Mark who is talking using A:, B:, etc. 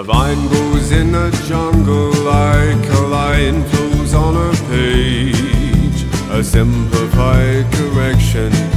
A: vine grows in the jungle like a line flows on a page, a simplified correction